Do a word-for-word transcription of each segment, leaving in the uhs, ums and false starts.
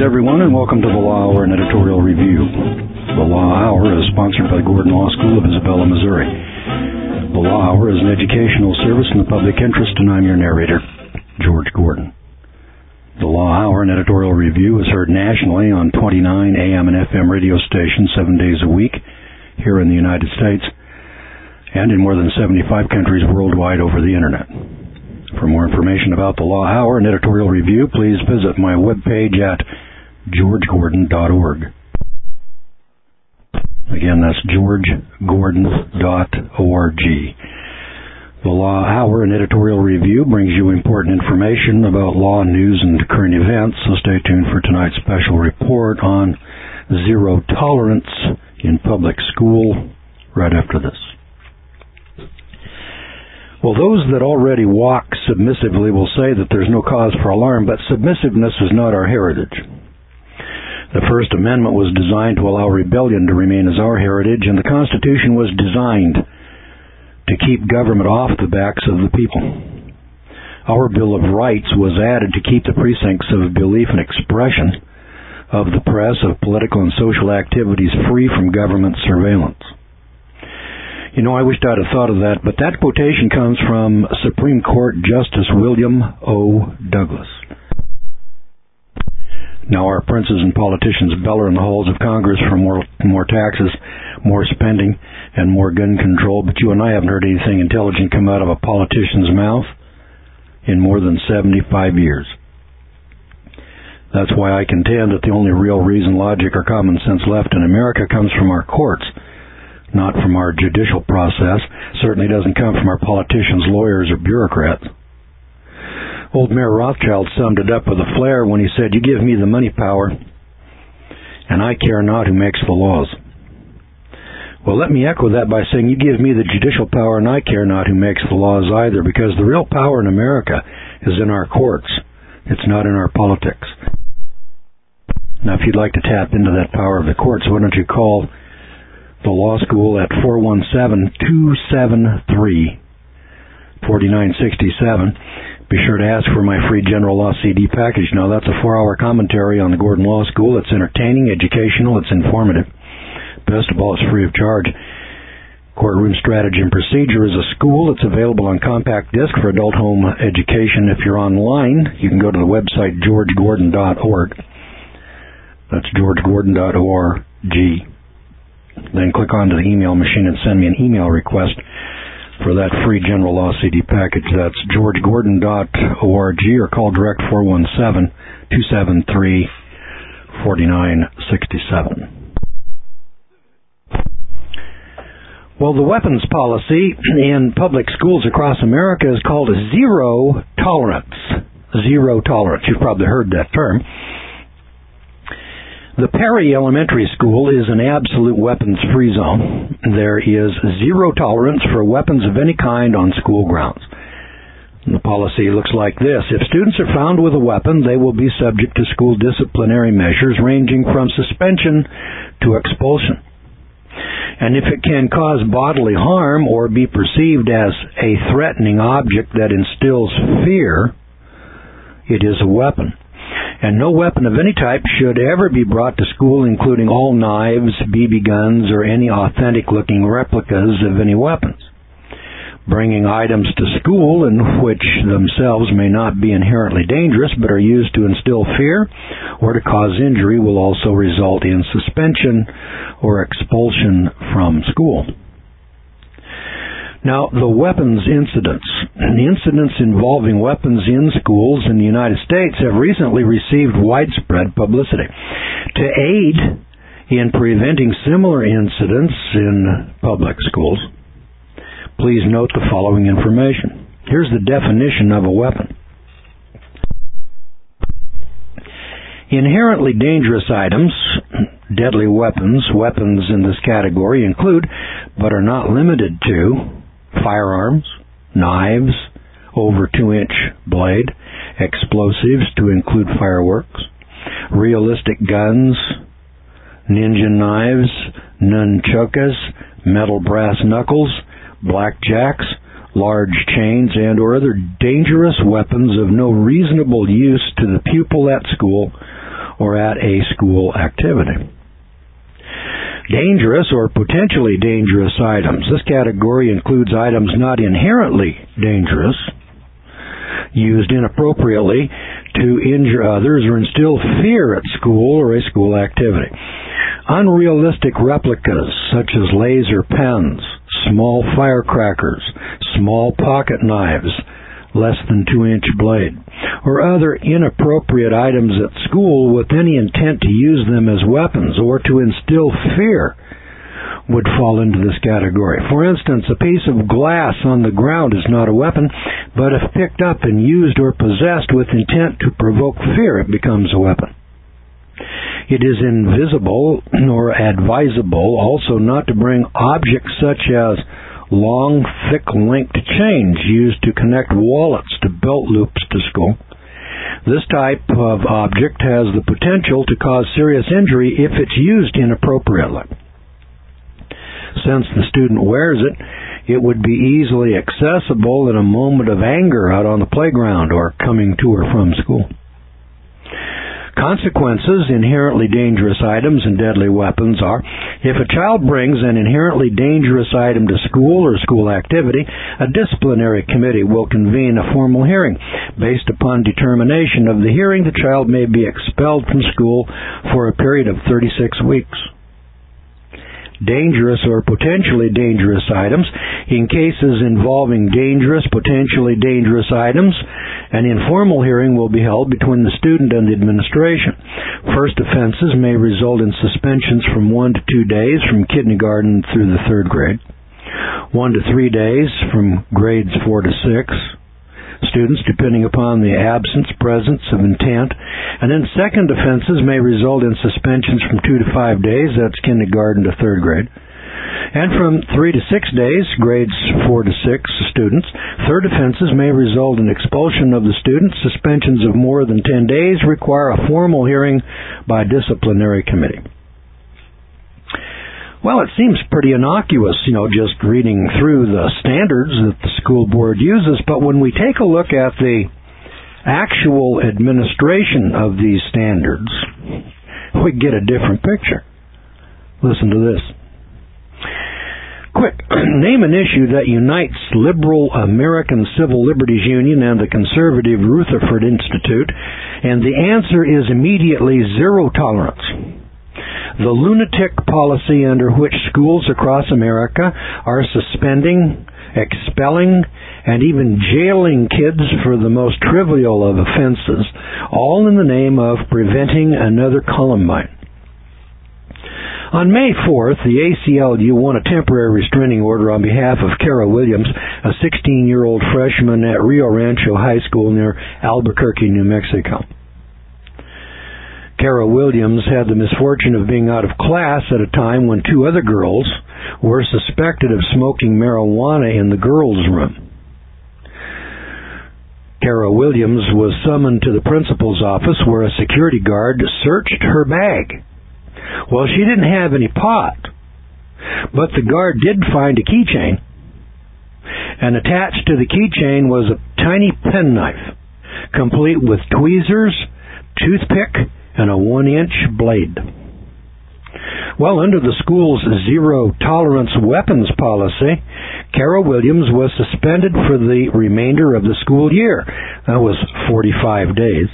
everyone, and welcome to the Law Hour and Editorial Review. The Law Hour is sponsored by Gordon Law School of Isabella, Missouri. The Law Hour is an educational service in the public interest, and I'm your narrator, George Gordon. The Law Hour and Editorial Review is heard nationally on twenty-nine A M and F M radio stations seven days a week here in the United States and in more than seventy-five countries worldwide over the Internet. For more information about the Law Hour and Editorial Review, please visit my webpage at george gordon dot org. Again, that's george gordon dot org. The Law Hour and Editorial Review brings you important information about law, news, and current events, so stay tuned for tonight's special report on zero tolerance in public school right after this. Well, those that already walk submissively will say that there's no cause for alarm, but submissiveness is not our heritage. The First Amendment was designed to allow rebellion to remain as our heritage, and the Constitution was designed to keep government off the backs of the people. Our Bill of Rights was added to keep the precincts of belief and expression of the press, of political and social activities free from government surveillance. You know, I wished I'd have thought of that, but that quotation comes from Supreme Court Justice William O. Douglas. Now, our princes and politicians bellow in the halls of Congress for more, more taxes, more spending, and more gun control, but you and I haven't heard anything intelligent come out of a politician's mouth in more than seventy-five years. That's why I contend that the only real reason, logic, or common sense left in America comes from our courts, not from our judicial process. Certainly doesn't come from our politicians, lawyers, or bureaucrats. Old Mayor Rothschild summed it up with a flair when he said, "You give me the money power, and I care not who makes the laws." Well, let me echo that by saying, you give me the judicial power, and I care not who makes the laws either, because the real power in America is in our courts. It's not in our politics. Now, if you'd like to tap into that power of the courts, why don't you call the law school at four one seven, two seven three, four nine six seven. Be sure to ask for my free general law C D package. Now, that's a four-hour commentary on the Gordon Law School. It's entertaining, educational, it's informative. Best of all, it's free of charge. Courtroom Strategy and Procedure is a school. It's available on compact disc for adult home education. If you're online, you can go to the website george gordon dot org. That's george gordon dot org. Then click onto the email machine and send me an email request for that free general law C D package. That's george gordon dot org, or call direct four one seven, two seven three, four nine six seven. Well, the weapons policy in public schools across America is called zero tolerance. Zero tolerance. You've probably heard that term. The Perry Elementary School is an absolute weapons-free zone. There is zero tolerance for weapons of any kind on school grounds. And the policy looks like this. If students are found with a weapon, they will be subject to school disciplinary measures ranging from suspension to expulsion. And if it can cause bodily harm or be perceived as a threatening object that instills fear, it is a weapon. And no weapon of any type should ever be brought to school, including all knives, B B guns, or any authentic-looking replicas of any weapons. Bringing items to school in which themselves may not be inherently dangerous but are used to instill fear or to cause injury will also result in suspension or expulsion from school. Now, the weapons incidents. The incidents involving weapons in schools in the United States have recently received widespread publicity. To aid in preventing similar incidents in public schools, please note the following information. Here's the definition of a weapon. Inherently dangerous items, deadly weapons, weapons in this category include, but are not limited to, firearms, knives, over two-inch blade, explosives to include fireworks, realistic guns, ninja knives, nunchuckas, metal brass knuckles, blackjacks, large chains, and or other dangerous weapons of no reasonable use to the pupil at school or at a school activity. Dangerous or potentially dangerous items. This category includes items not inherently dangerous, used inappropriately to injure others or instill fear at school or a school activity. Unrealistic replicas such as laser pens, small firecrackers, small pocket knives, less than two-inch blade, or other inappropriate items at school with any intent to use them as weapons or to instill fear would fall into this category. For instance, a piece of glass on the ground is not a weapon, but if picked up and used or possessed with intent to provoke fear, it becomes a weapon. It is invisible or advisable also not to bring objects such as long, thick-linked chains used to connect wallets to belt loops to school. This type of object has the potential to cause serious injury if it's used inappropriately. Since the student wears it, it would be easily accessible in a moment of anger out on the playground or coming to or from school. Consequences, inherently dangerous items and deadly weapons are, if a child brings an inherently dangerous item to school or school activity, a disciplinary committee will convene a formal hearing. Based upon determination of the hearing, the child may be expelled from school for a period of thirty-six weeks. Dangerous or potentially dangerous items. In cases involving dangerous, potentially dangerous items, an informal hearing will be held between the student and the administration. First offenses may result in suspensions from one to two days from kindergarten through the third grade, one to three days from grades four to six. Students, depending upon the absence, presence of intent. And then second offenses may result in suspensions from two to five days, that's kindergarten to third grade. And from three to six days, grades four to six students. Third offenses may result in expulsion of the student. Suspensions of more than ten days require a formal hearing by a disciplinary committee. Well, it seems pretty innocuous, you know, just reading through the standards that the school board uses, but when we take a look at the actual administration of these standards, we get a different picture. Listen to this. Quick, name an issue that unites Liberal American Civil Liberties Union and the conservative Rutherford Institute, and the answer is immediately zero tolerance. The lunatic policy under which schools across America are suspending, expelling, and even jailing kids for the most trivial of offenses, all in the name of preventing another Columbine. On May fourth, the A C L U won a temporary restraining order on behalf of Kara Williams, a sixteen-year-old freshman at Rio Rancho High School near Albuquerque, New Mexico. Kara Williams had the misfortune of being out of class at a time when two other girls were suspected of smoking marijuana in the girls' room. Kara Williams was summoned to the principal's office where a security guard searched her bag. Well, she didn't have any pot, but the guard did find a keychain, and attached to the keychain was a tiny penknife, complete with tweezers, toothpick, and a one-inch blade. Well, under the school's zero-tolerance weapons policy, Kara Williams was suspended for the remainder of the school year. That was forty-five days.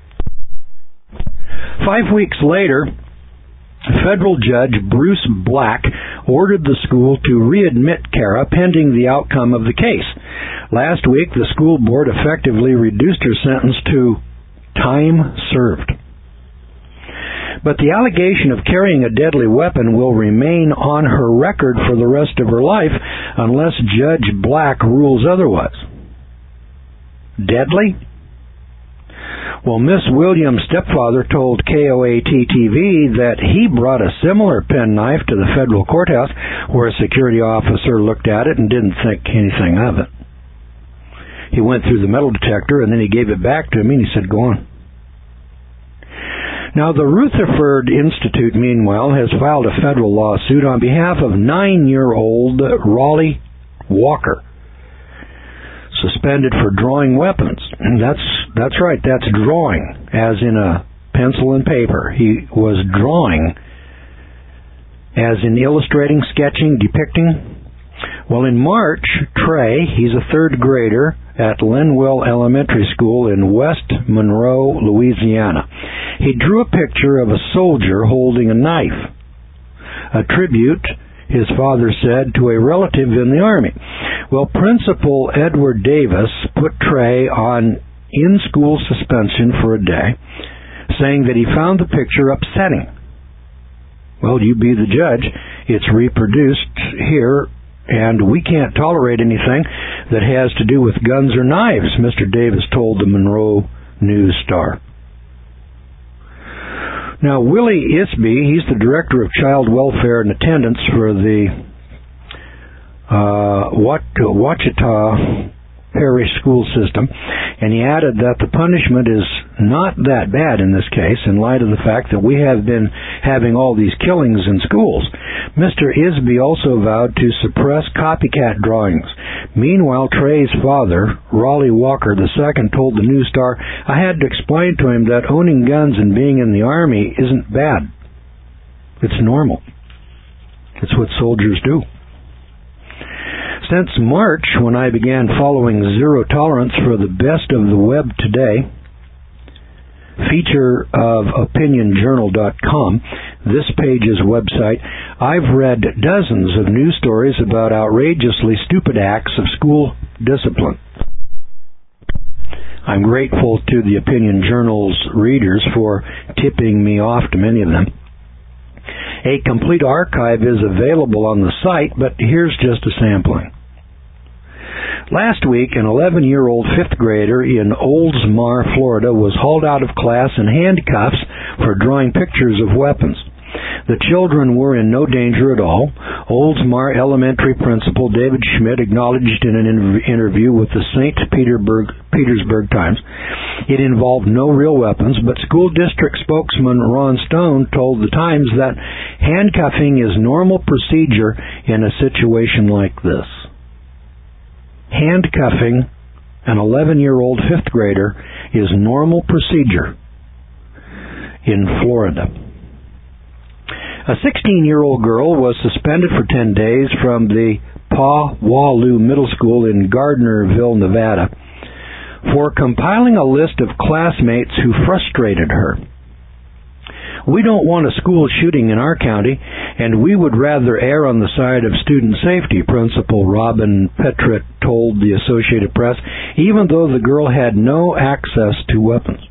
Five weeks later, federal judge Bruce Black ordered the school to readmit Kara pending the outcome of the case. Last week, the school board effectively reduced her sentence to time served. But the allegation of carrying a deadly weapon will remain on her record for the rest of her life unless Judge Black rules otherwise. Deadly? Well, Miss Williams' stepfather told K O A T T V that he brought a similar penknife to the federal courthouse where a security officer looked at it and didn't think anything of it. He went through the metal detector and then he gave it back to me and he said, "Go on." Now, the Rutherford Institute, meanwhile, has filed a federal lawsuit on behalf of nine-year-old Raleigh Walker, suspended for drawing weapons. That's that's right, that's drawing, as in a pencil and paper. He was drawing, as in illustrating, sketching, depicting. Well, in March, Trey, he's a third grader at Linwell Elementary School in West Monroe, Louisiana. He drew a picture of a soldier holding a knife, a tribute, his father said, to a relative in the Army. Well, Principal Edward Davis put Trey on in-school suspension for a day, saying that he found the picture upsetting. Well, you be the judge. It's reproduced here, and we can't tolerate anything that has to do with guns or knives, Mister Davis told the Monroe News Star. Now, Willie Isby, he's the Director of Child Welfare and Attendance for the uh, Ouachita Parish School System, and he added that the punishment is not that bad in this case in light of the fact that we have been having all these killings in schools. Mister Isby also vowed to suppress copycat drawings. Meanwhile, Trey's father, Raleigh Walker the Second, told the News Star, "I had to explain to him that owning guns and being in the Army isn't bad. It's normal. It's what soldiers do." Since March, when I began following Zero Tolerance for the Best of the Web Today, feature of opinion journal dot com, this page's website, I've read dozens of news stories about outrageously stupid acts of school discipline. I'm grateful to the Opinion Journal's readers for tipping me off to many of them. A complete archive is available on the site, but here's just a sampling. Last week, an eleven-year-old fifth grader in Oldsmar, Florida, was hauled out of class in handcuffs for drawing pictures of weapons. The children were in no danger at all. Oldsmar Elementary Principal David Schmidt acknowledged in an interview with the Saint Petersburg, Petersburg Times it involved no real weapons, but school district spokesman Ron Stone told the Times that handcuffing is normal procedure in a situation like this. Handcuffing an eleven-year-old fifth grader is normal procedure in Florida. A sixteen-year-old girl was suspended for ten days from the Pawalu Middle School in Gardnerville, Nevada, for compiling a list of classmates who frustrated her. "We don't want a school shooting in our county, and we would rather err on the side of student safety," Principal Robin Petrit told the Associated Press, even though the girl had no access to weapons.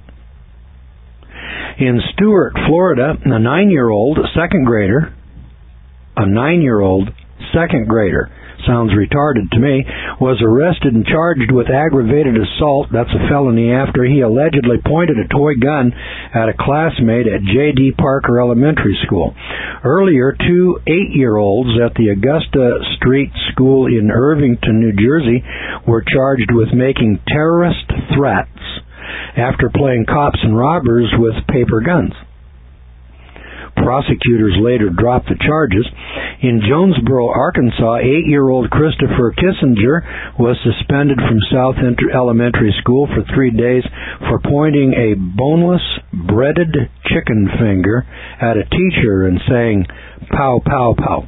In Stuart, Florida, a nine-year-old second grader, a nine-year-old second grader, sounds retarded to me, was arrested and charged with aggravated assault, that's a felony, after he allegedly pointed a toy gun at a classmate at J D Parker Elementary School. Earlier, two eight-year-olds at the Augusta Street School in Irvington, New Jersey, were charged with making terrorist threats after playing cops and robbers with paper guns. Prosecutors later dropped the charges. In Jonesboro, Arkansas, eight-year-old Christopher Kissinger was suspended from South Elementary School for three days for pointing a boneless, breaded chicken finger at a teacher and saying, "Pow, pow, pow."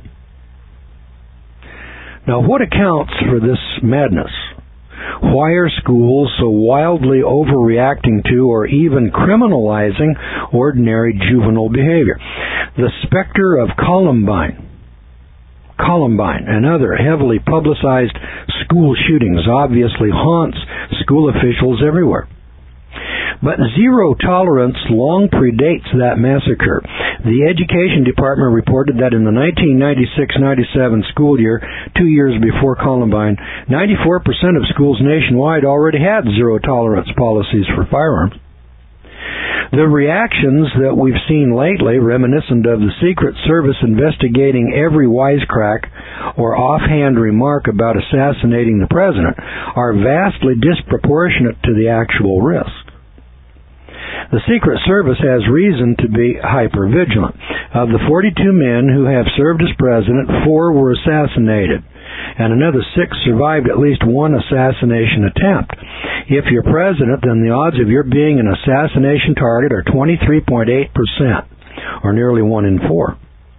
Now, what accounts for this madness? Why are schools so wildly overreacting to or even criminalizing ordinary juvenile behavior? The specter of Columbine, Columbine and other heavily publicized school shootings obviously haunts school officials everywhere. But zero tolerance long predates that massacre. The Education Department reported that in the nineteen ninety-six ninety-seven school year, two years before Columbine, ninety-four percent of schools nationwide already had zero tolerance policies for firearms. The reactions that we've seen lately, reminiscent of the Secret Service investigating every wisecrack or offhand remark about assassinating the president, are vastly disproportionate to the actual risk. The Secret Service has reason to be hyper-vigilant. Of the forty-two men who have served as president, four were assassinated, and another six survived at least one assassination attempt. If you're president, then the odds of your being an assassination target are twenty-three point eight percent, or nearly one in four.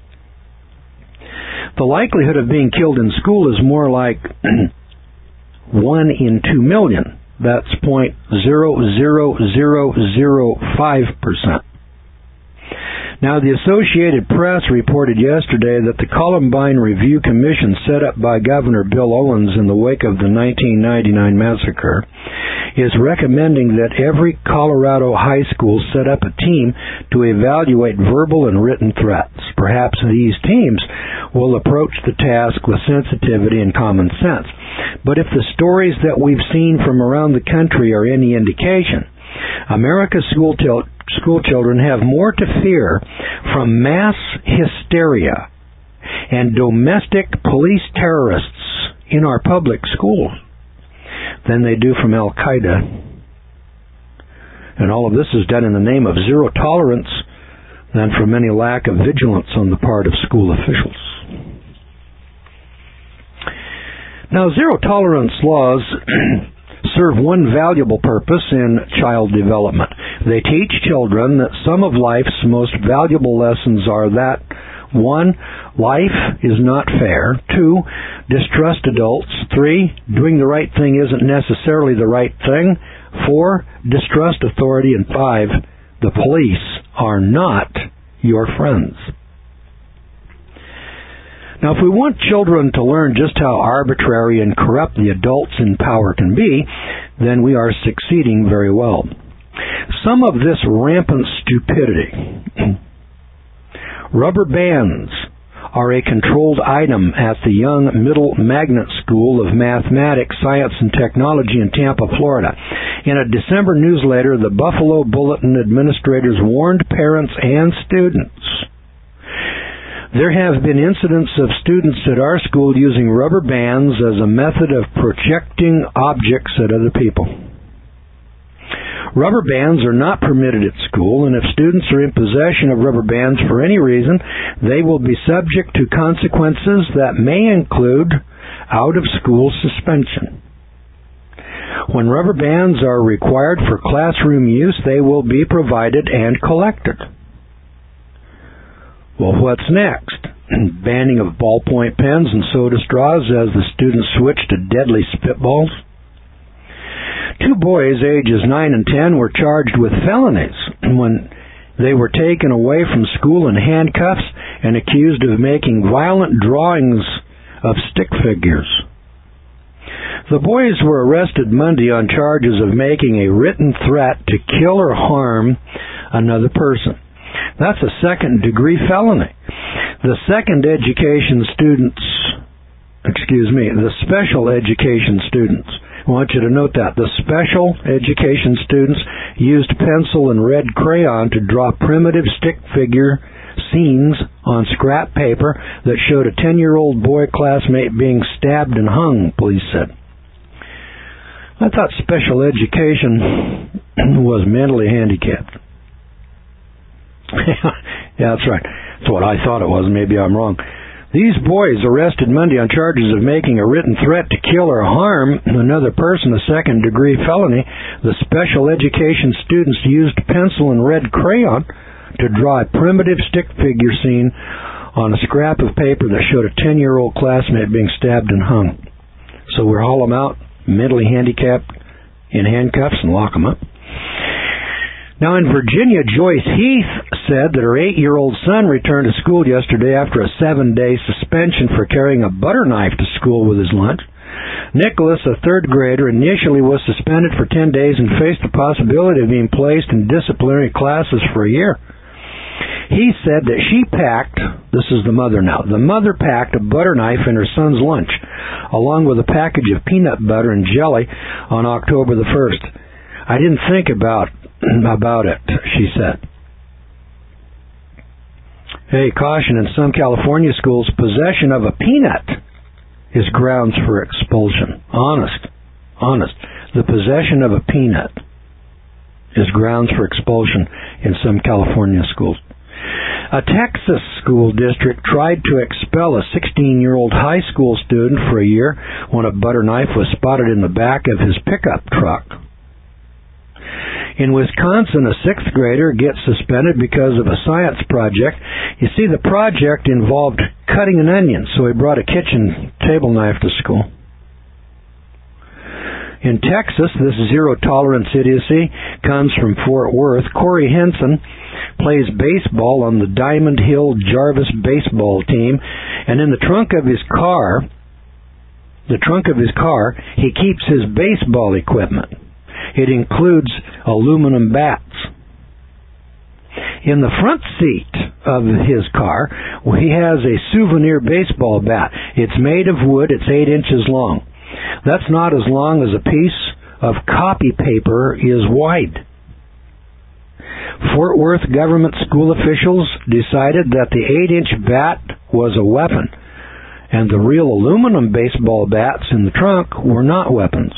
The likelihood of being killed in school is more like one in two million. That's zero point zero zero zero zero five percent. Now, the Associated Press reported yesterday that the Columbine Review Commission set up by Governor Bill Owens in the wake of the nineteen ninety-nine massacre is recommending that every Colorado high school set up a team to evaluate verbal and written threats. Perhaps these teams will approach the task with sensitivity and common sense. But if the stories that we've seen from around the country are any indication, America's school, til- school children have more to fear from mass hysteria and domestic police terrorists in our public schools than they do from Al-Qaeda. And all of this is done in the name of zero tolerance than from any lack of vigilance on the part of school officials. Now, zero tolerance laws serve one valuable purpose in child development. They teach children that some of life's most valuable lessons are that, one, life is not fair. Two, distrust adults. Three, doing the right thing isn't necessarily the right thing. Four, distrust authority. And five, the police are not your friends. Now, if we want children to learn just how arbitrary and corrupt the adults in power can be, then we are succeeding very well. Some of this rampant stupidity. Rubber bands are a controlled item at the Young Middle Magnet School of Mathematics, Science, and Technology in Tampa, Florida. In a December newsletter, the Buffalo Bulletin administrators warned parents and students. There have been incidents of students at our school using rubber bands as a method of projecting objects at other people. Rubber bands are not permitted at school, and if students are in possession of rubber bands for any reason, they will be subject to consequences that may include out-of-school suspension. When rubber bands are required for classroom use, they will be provided and collected. Well, what's next? Banning of ballpoint pens and soda straws as the students switch to deadly spitballs? Two boys, ages nine and ten, were charged with felonies when they were taken away from school in handcuffs and accused of making violent drawings of stick figures. The boys were arrested Monday on charges of making a written threat to kill or harm another person. That's a second-degree felony. The second education students, excuse me, the special education students, I want you to note that, the special education students used pencil and red crayon to draw primitive stick figure scenes on scrap paper that showed a ten-year-old boy classmate being stabbed and hung, police said. I thought special education was mentally handicapped. Yeah, that's right. That's what I thought it was. Maybe I'm wrong. These boys arrested Monday on charges of making a written threat to kill or harm another person, a second-degree felony. The special education students used pencil and red crayon to draw a primitive stick figure scene on a scrap of paper that showed a ten-year-old classmate being stabbed and hung. So we haul them out, mentally handicapped, in handcuffs, and lock them up. Now, in Virginia, Joyce Heath said that her eight-year-old son returned to school yesterday after a seven-day suspension for carrying a butter knife to school with his lunch. Nicholas, a third grader, initially was suspended for ten days and faced the possibility of being placed in disciplinary classes for a year. He said that she packed, this is the mother now, the mother packed a butter knife in her son's lunch, along with a package of peanut butter and jelly on October the first. I didn't think about about it, she said. Hey, caution, in some California schools, possession of a peanut is grounds for expulsion. Honest. Honest. The possession of a peanut is grounds for expulsion in some California schools. A Texas school district tried to expel a sixteen-year-old high school student for a year when a butter knife was spotted in the back of his pickup truck. In Wisconsin, a sixth grader gets suspended because of a science project. You see, the project involved cutting an onion, so he brought a kitchen table knife to school. In Texas, this zero-tolerance idiocy comes from Fort Worth. Corey Henson plays baseball on the Diamond Hill Jarvis baseball team, and in the trunk of his car, the trunk of his car, he keeps his baseball equipment. It includes aluminum bats. In the front seat of his car, he has a souvenir baseball bat. It's made of wood. It's eight inches long. That's not as long as a piece of copy paper is wide. Fort Worth government school officials decided that the eight-inch bat was a weapon, and the real aluminum baseball bats in the trunk were not weapons.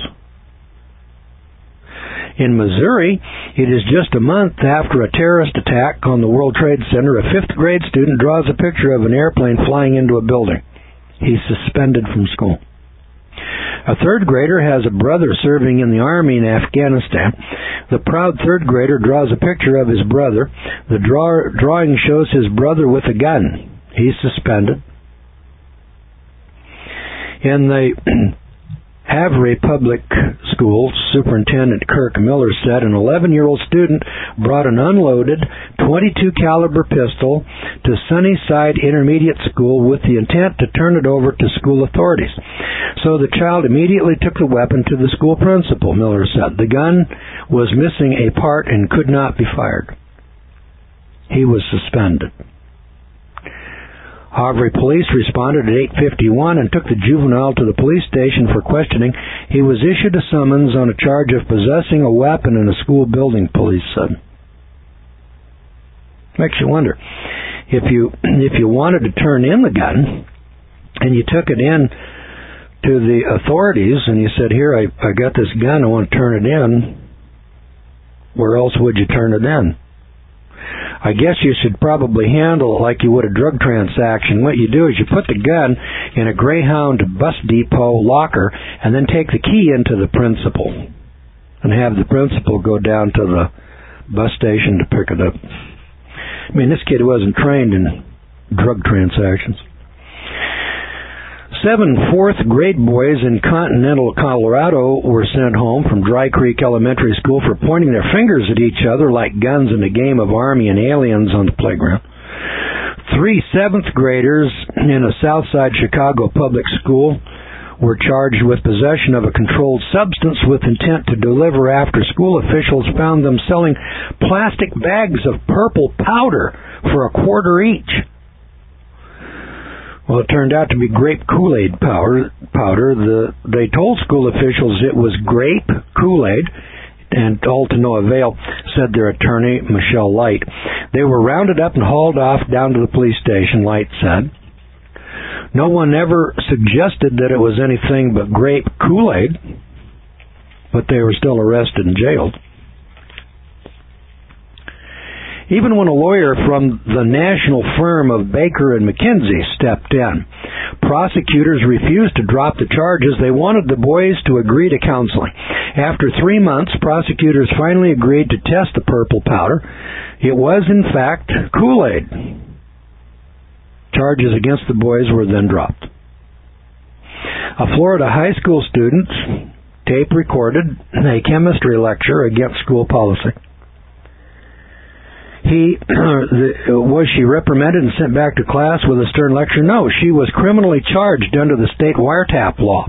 In Missouri, it is just a month after a terrorist attack on the World Trade Center, a fifth grade student draws a picture of an airplane flying into a building. He's suspended from school. A third grader has a brother serving in the army in Afghanistan. The proud third grader draws a picture of his brother. The draw- drawing shows his brother with a gun. He's suspended. In the Havre Public Schools, Superintendent Kirk Miller said an eleven-year-old student brought an unloaded twenty-two caliber pistol to Sunnyside Intermediate School with the intent to turn it over to school authorities. So the child immediately took the weapon to the school principal, Miller said. The gun was missing a part and could not be fired. He was suspended. Havre police responded at eight fifty-one and took the juvenile to the police station for questioning. He was issued a summons on a charge of possessing a weapon in a school building, police said. Makes you wonder. If you if you wanted to turn in the gun and you took it in to the authorities and you said, here, I, I got this gun, I want to turn it in, where else would you turn it in? I guess you should probably handle it like you would a drug transaction. What you do is you put the gun in a Greyhound bus depot locker and then take the key into the principal and have the principal go down to the bus station to pick it up. I mean, this kid wasn't trained in drug transactions. Seven fourth grade boys in Continental Colorado were sent home from Dry Creek Elementary School for pointing their fingers at each other like guns in a game of Army and Aliens on the playground. Three seventh graders in a Southside Chicago public school were charged with possession of a controlled substance with intent to deliver after school officials found them selling plastic bags of purple powder for a quarter each. Well, it turned out to be grape Kool-Aid powder. powder. The, they told school officials it was grape Kool-Aid, and all to no avail, said their attorney, Michelle Light. They were rounded up and hauled off down to the police station, Light said. No one ever suggested that it was anything but grape Kool-Aid, but they were still arrested and jailed. Even when a lawyer from the national firm of Baker and McKenzie stepped in, prosecutors refused to drop the charges. They wanted the boys to agree to counseling. After three months, prosecutors finally agreed to test the purple powder. It was, in fact, Kool-Aid. Charges against the boys were then dropped. A Florida high school student tape recorded a chemistry lecture against school policy. He was she reprimanded and sent back to class with a stern lecture? No, she was criminally charged under the state wiretap law.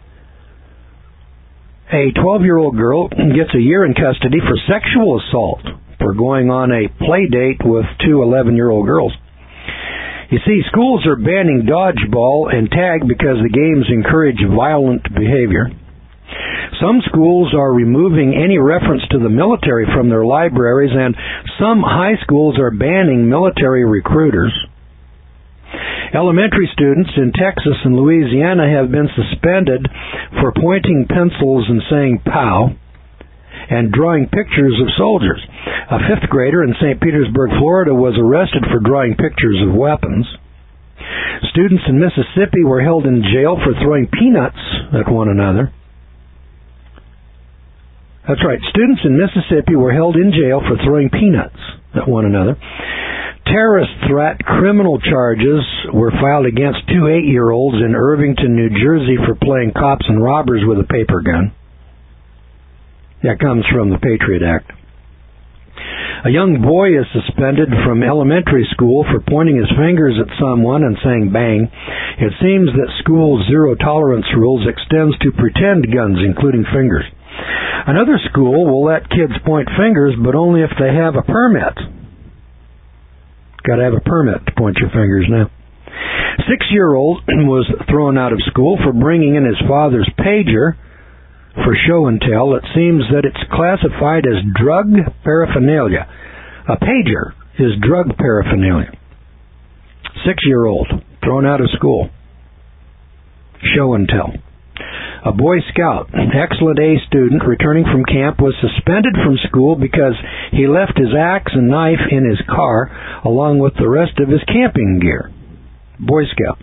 A twelve-year-old girl gets a year in custody for sexual assault for going on a play date with two eleven-year-old girls. You see, schools are banning dodgeball and tag because the games encourage violent behavior. Some schools are removing any reference to the military from their libraries, and some high schools are banning military recruiters. Elementary students in Texas and Louisiana have been suspended for pointing pencils and saying "pow" and drawing pictures of soldiers. A fifth grader in Saint Petersburg, Florida, was arrested for drawing pictures of weapons. Students in Mississippi were held in jail for throwing peanuts at one another. That's right. Students in Mississippi were held in jail for throwing peanuts at one another. Terrorist threat criminal charges were filed against two eight-year-olds in Irvington, New Jersey for playing cops and robbers with a paper gun. That comes from the Patriot Act. A young boy is suspended from elementary school for pointing his fingers at someone and saying bang. It seems that school zero-tolerance rules extends to pretend guns, including fingers. Another school will let kids point fingers, but only if they have a permit. Got to have a permit to point your fingers now. Six-year-old was thrown out of school for bringing in his father's pager for show and tell. It seems that it's classified as drug paraphernalia. A pager is drug paraphernalia. Six-year-old thrown out of school. Show and tell. A Boy Scout, excellent A student returning from camp, was suspended from school because he left his axe and knife in his car along with the rest of his camping gear. Boy Scout.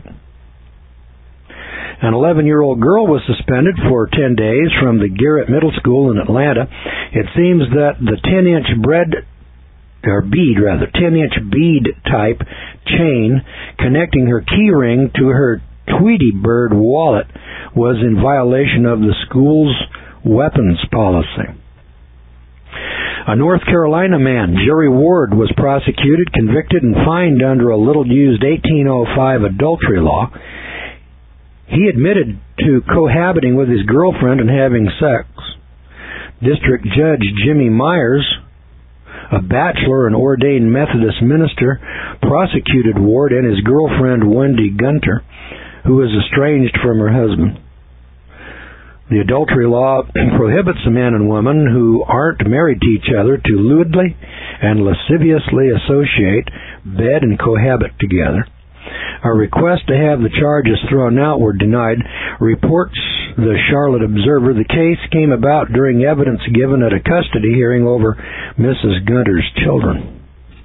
An eleven-year-old girl was suspended for ten days from the Garrett Middle School in Atlanta. It seems that the ten-inch bread, or bead rather, ten-inch bead type chain connecting her key ring to her Tweety Bird wallet was in violation of the school's weapons policy. A North Carolina man, Jerry Ward, was prosecuted, convicted, and fined under a little-used eighteen oh five adultery law. He admitted to cohabiting with his girlfriend and having sex. District Judge Jimmy Myers, a bachelor and ordained Methodist minister, prosecuted Ward and his girlfriend Wendy Gunter, who is estranged from her husband. The adultery law prohibits a man and woman who aren't married to each other to lewdly and lasciviously associate, bed, and cohabit together. A request to have the charges thrown out were denied. Reports the Charlotte Observer. The case came about during evidence given at a custody hearing over Missus Gunter's children.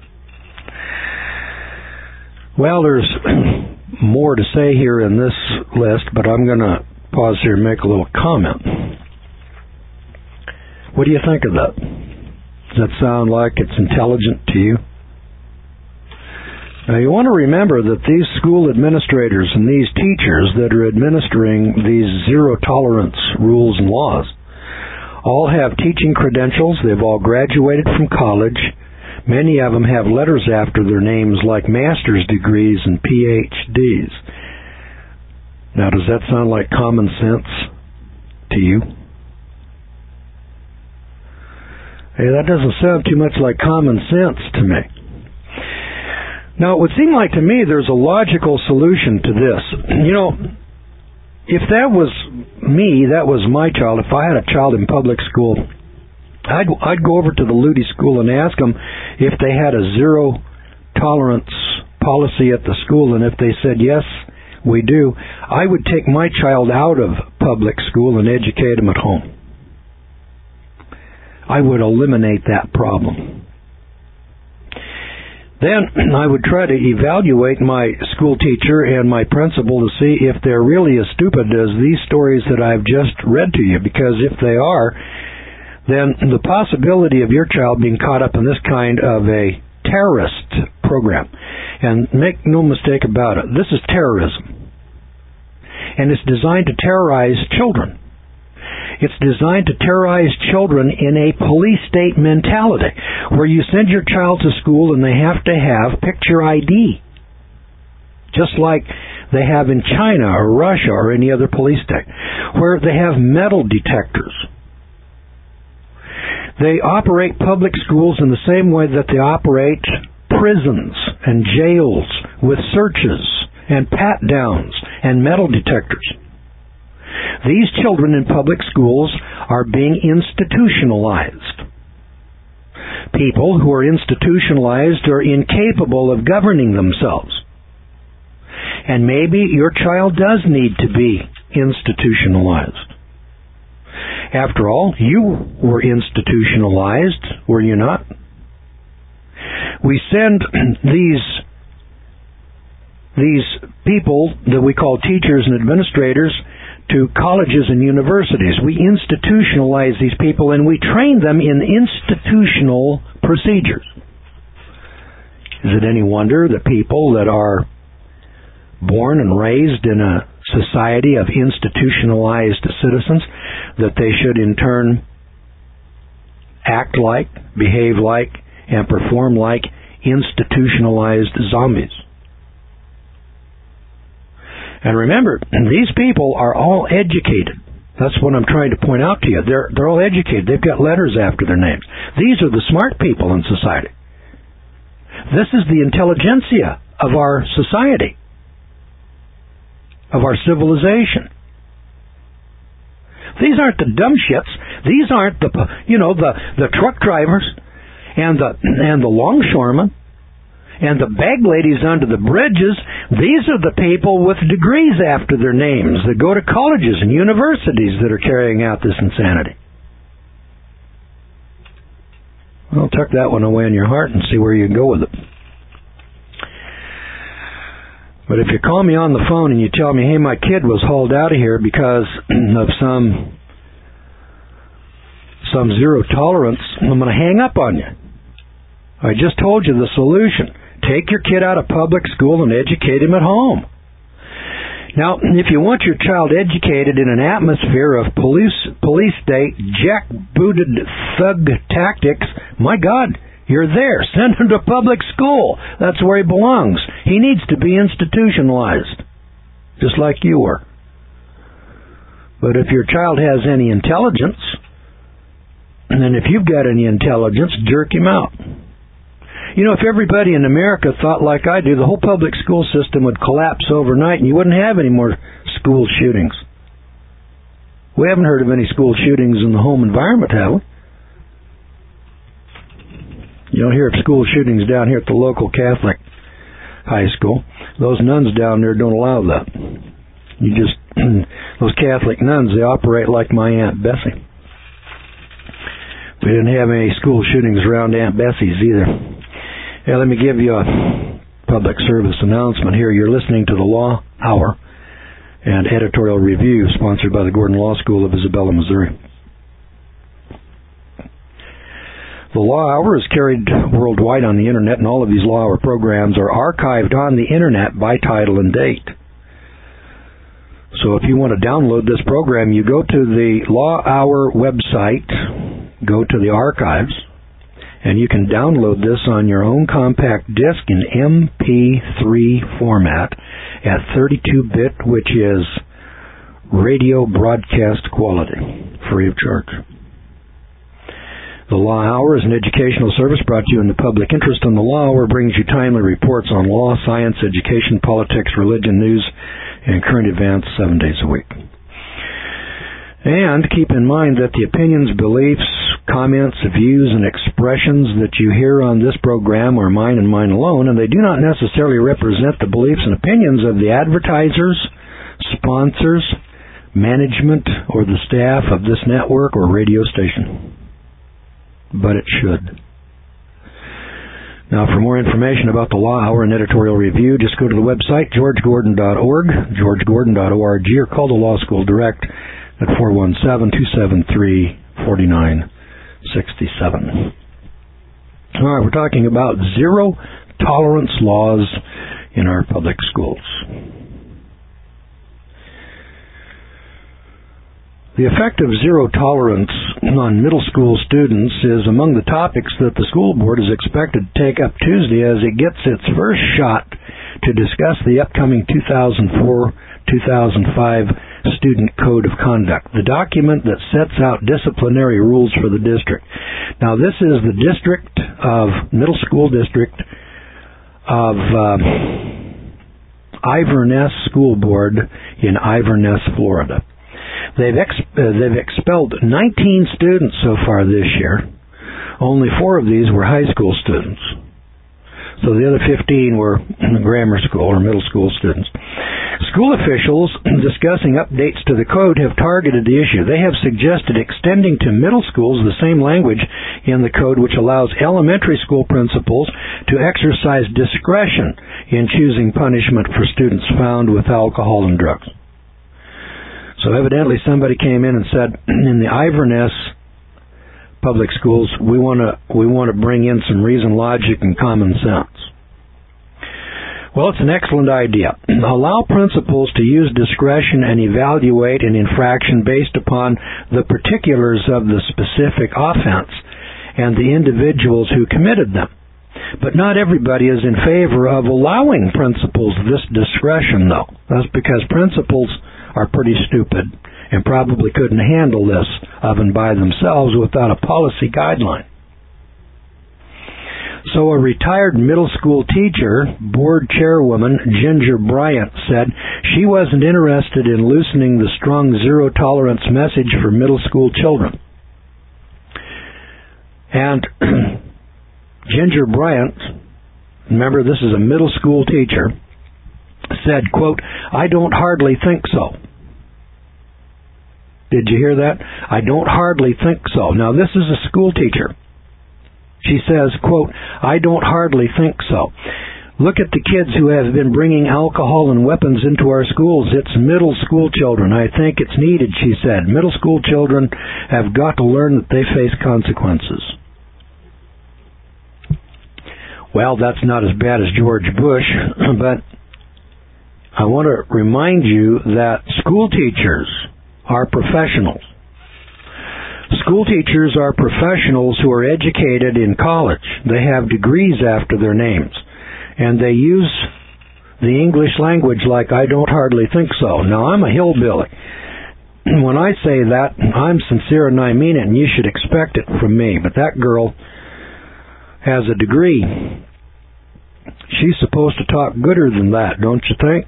Well, there's more to say here in this list, but I'm going to pause here and make a little comment. What do you think of that? Does that sound like it's intelligent to you? Now, you want to remember that these school administrators and these teachers that are administering these zero-tolerance rules and laws all have teaching credentials. They've all graduated from college. Many of them have letters after their names like master's degrees and P H Ds. Now, does that sound like common sense to you? Hey, that doesn't sound too much like common sense to me. Now, it would seem like to me there's a logical solution to this. You know, if that was me, that was my child, if I had a child in public school, I'd, I'd go over to the Ludy School and ask them if they had a zero-tolerance policy at the school, and if they said, yes, we do, I would take my child out of public school and educate him at home. I would eliminate that problem. Then I would try to evaluate my school teacher and my principal to see if they're really as stupid as these stories that I've just read to you, because if they are, then the possibility of your child being caught up in this kind of a terrorist program, and make no mistake about it, this is terrorism. And it's designed to terrorize children. It's designed to terrorize children in a police state mentality, where you send your child to school and they have to have picture I D, just like they have in China or Russia or any other police state, where they have metal detectors. They operate public schools in the same way that they operate prisons and jails, with searches and pat-downs and metal detectors. These children in public schools are being institutionalized. People who are institutionalized are incapable of governing themselves. And maybe your child does need to be institutionalized. After all, you were institutionalized, were you not? We send these these people that we call teachers and administrators to colleges and universities. We institutionalize these people and we train them in institutional procedures. Is it any wonder that people that are born and raised in a society of institutionalized citizens, that they should in turn act like, behave like, and perform like institutionalized zombies? And remember, these people are all educated. That's what I'm trying to point out to you. They're, they're all educated. They've got letters after their names. These are the smart people in society. This is the intelligentsia of our society, of our civilization. These aren't the dumb shits. These aren't the, you know, the, the truck drivers and the and the longshoremen and the bag ladies under the bridges. These are the people with degrees after their names that go to colleges and universities that are carrying out this insanity. Well, tuck that one away in your heart and see where you can go with it. But if you call me on the phone and you tell me, hey, my kid was hauled out of here because of some some zero tolerance, I'm going to hang up on you. I just told you the solution. Take your kid out of public school and educate him at home. Now, if you want your child educated in an atmosphere of police police state, jackbooted thug tactics, my God, you're there. Send him to public school. That's where he belongs. He needs to be institutionalized, just like you were. But if your child has any intelligence, and if you've got any intelligence, jerk him out. You know, if everybody in America thought like I do, the whole public school system would collapse overnight and you wouldn't have any more school shootings. We haven't heard of any school shootings in the home environment, have we? You don't hear of school shootings down here at the local Catholic high school. Those nuns down there don't allow that. You just, those Catholic nuns, they operate like my Aunt Bessie. We didn't have any school shootings around Aunt Bessie's either. Yeah, let me give you a public service announcement here. You're listening to the Law Hour and editorial review sponsored by the Gordon Law School of Isabella, Missouri. The Law Hour is carried worldwide on the Internet, and all of these Law Hour programs are archived on the Internet by title and date. So if you want to download this program, you go to the Law Hour website, go to the archives, and you can download this on your own compact disc in M P three format at thirty-two bit, which is radio broadcast quality, free of charge. The Law Hour is an educational service brought to you in the public interest, and the Law Hour brings you timely reports on law, science, education, politics, religion, news, and current events seven days a week. And keep in mind that the opinions, beliefs, comments, views, and expressions that you hear on this program are mine and mine alone, and they do not necessarily represent the beliefs and opinions of the advertisers, sponsors, management, or the staff of this network or radio station. But it should. Now, for more information about the Law Hour and editorial review, just go to the website, george gordon dot org, george gordon dot org, or call the Law School direct at four one seven, two seven three, four nine six seven. All right, we're talking about zero tolerance laws in our public schools. The effect of zero tolerance on middle school students is among the topics that the school board is expected to take up Tuesday as it gets its first shot to discuss the upcoming two thousand four two thousand five Student Code of Conduct, the document that sets out disciplinary rules for the district. Now, this is the district of, middle school district of uh, Iverness School Board in Iverness, Florida. They've, ex- uh, they've expelled nineteen students so far this year. Only four of these were high school students. So the other fifteen were grammar school or middle school students. School officials discussing updates to the code have targeted the issue. They have suggested extending to middle schools the same language in the code which allows elementary school principals to exercise discretion in choosing punishment for students found with alcohol and drugs. So evidently somebody came in and said, in the Iverness public schools, we want to we want to bring in some reason, logic, and common sense. Well, it's an excellent idea. Allow principals to use discretion and evaluate an infraction based upon the particulars of the specific offense and the individuals who committed them. But not everybody is in favor of allowing principals this discretion, though. That's because principals are pretty stupid and probably couldn't handle this of and by themselves without a policy guideline. So a retired middle school teacher, board chairwoman Ginger Bryant, said she wasn't interested in loosening the strong zero-tolerance message for middle school children. And Ginger Bryant, remember this is a middle school teacher, said, quote, "I don't hardly think so." Did you hear that? I don't hardly think so. Now this is a school teacher. She says, quote, "I don't hardly think so. Look at the kids who have been bringing alcohol and weapons into our schools. It's middle school children. I think it's needed," she said. Middle school children have got to learn that they face consequences. Well, that's not as bad as George Bush, but I want to remind you that school teachers are professionals. School teachers are professionals who are educated in college. They have degrees after their names, and they use the English language like I don't hardly think so. Now, I'm a hillbilly. When I say that, I'm sincere and I mean it, and you should expect it from me. But that girl has a degree. She's supposed to talk gooder than that, don't you think?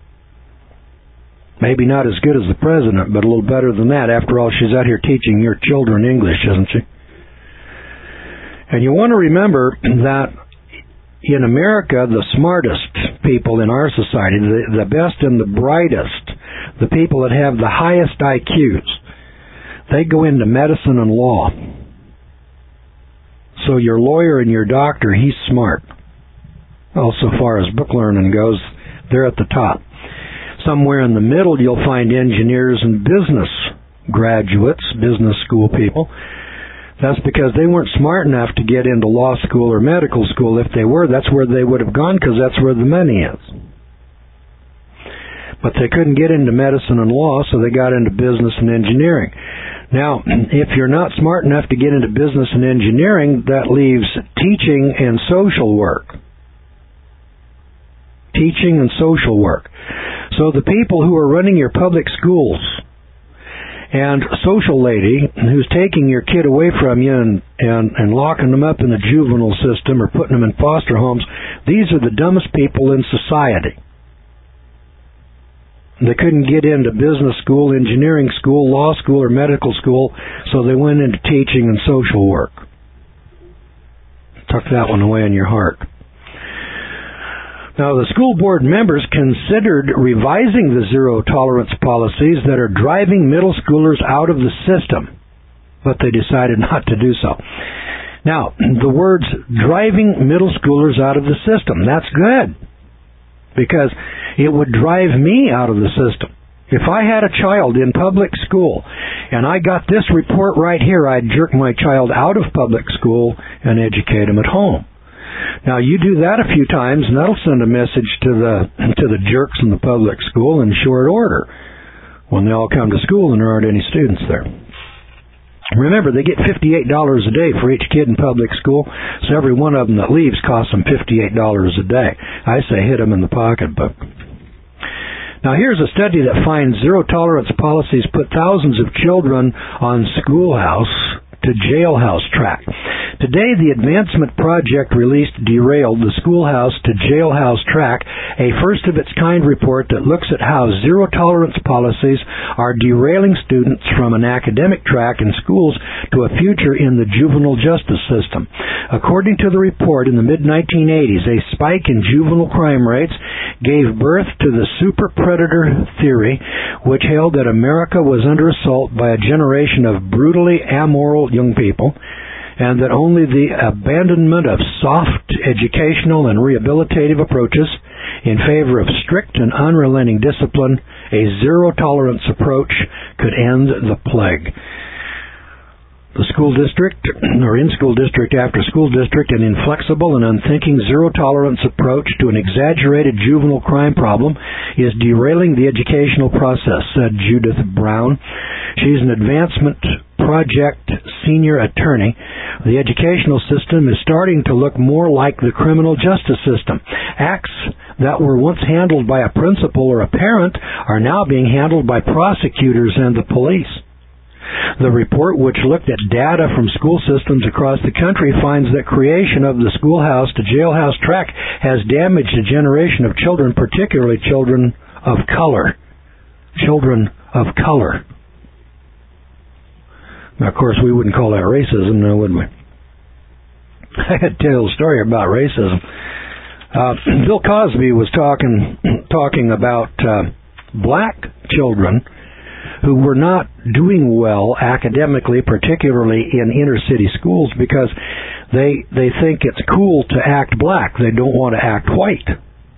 Maybe not as good as the president, but a little better than that. After all, she's out here teaching your children English, isn't she? And you want to remember that in America, the smartest people in our society, the, the best and the brightest, the people that have the highest I Qs, they go into medicine and law. So your lawyer and your doctor, he's smart. Well, so far as book learning goes, they're at the top. Somewhere in the middle, you'll find engineers and business graduates, business school people. That's because they weren't smart enough to get into law school or medical school. If they were, that's where they would have gone because that's where the money is. But they couldn't get into medicine and law, so they got into business and engineering. Now, if you're not smart enough to get into business and engineering, that leaves teaching and social work. Teaching and social work. So the people who are running your public schools and social lady who's taking your kid away from you and, and, and locking them up in the juvenile system or putting them in foster homes, these are the dumbest people in society. They couldn't get into business school, engineering school, law school, or medical school, so they went into teaching and social work. Tuck that one away in your heart. Now, the school board members considered revising the zero-tolerance policies that are driving middle schoolers out of the system, but they decided not to do so. Now, the words driving middle schoolers out of the system, that's good, because it would drive me out of the system. If I had a child in public school and I got this report right here, I'd jerk my child out of public school and educate him at home. Now, you do that a few times, and that'll send a message to the to the jerks in the public school in short order when they all come to school and there aren't any students there. Remember, they get fifty-eight dollars a day for each kid in public school, so every one of them that leaves costs them fifty-eight dollars a day. I say hit them in the pocketbook. Now, here's a study that finds zero-tolerance policies put thousands of children on schoolhouse to jailhouse track. Today, the Advancement Project released Derailed, the Schoolhouse to Jailhouse Track, a first-of-its-kind report that looks at how zero-tolerance policies are derailing students from an academic track in schools to a future in the juvenile justice system. According to the report, in the mid nineteen eighties, a spike in juvenile crime rates gave birth to the super-predator theory, which held that America was under assault by a generation of brutally amoral young people, and that only the abandonment of soft educational and rehabilitative approaches, in favor of strict and unrelenting discipline. A zero-tolerance approach could end the plague. The school district, or in-school district after school district, an inflexible and unthinking zero-tolerance approach to an exaggerated juvenile crime problem is derailing the educational process, said Judith Brown. She's an advancement project senior attorney. The educational system is starting to look more like the criminal justice system. Acts that were once handled by a principal or a parent are now being handled by prosecutors and the police. The report, which looked at data from school systems across the country, finds that creation of the schoolhouse to jailhouse track has damaged a generation of children, particularly children of color. Children of color. Now, of course, we wouldn't call that racism, now, would we? I had to tell a story about racism. Uh, Bill Cosby was talking talking about uh, black children who were not doing well academically, particularly in inner city schools, because they they think it's cool to act black. They don't want to act white.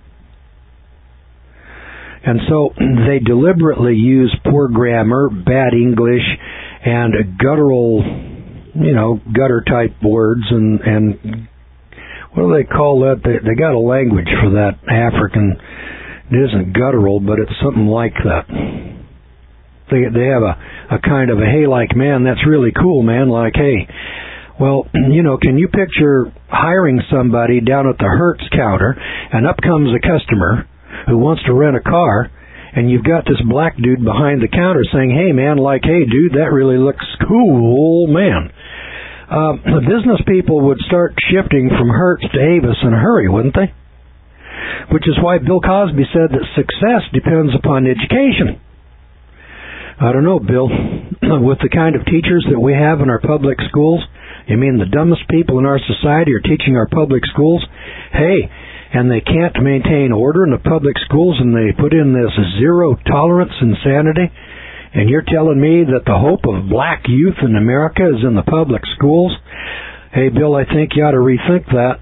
And so they deliberately use poor grammar, bad English, and guttural, you know, gutter-type words, and, and what do they call that? They, they got a language for that, African. It isn't guttural, but it's something like that. They they have a, a kind of a, hey, like, man, that's really cool, man, like, hey. Well, you know, can you picture hiring somebody down at the Hertz counter, and up comes a customer who wants to rent a car, and you've got this black dude behind the counter saying, hey, man, like, hey, dude, that really looks cool, man. Uh, the business people would start shifting from Hertz to Avis in a hurry, wouldn't they? Which is why Bill Cosby said that success depends upon education. I don't know, Bill, with the kind of teachers that we have in our public schools, you mean the dumbest people in our society are teaching our public schools? Hey, and they can't maintain order in the public schools, and they put in this zero-tolerance insanity, and you're telling me that the hope of black youth in America is in the public schools? Hey, Bill, I think you ought to rethink that.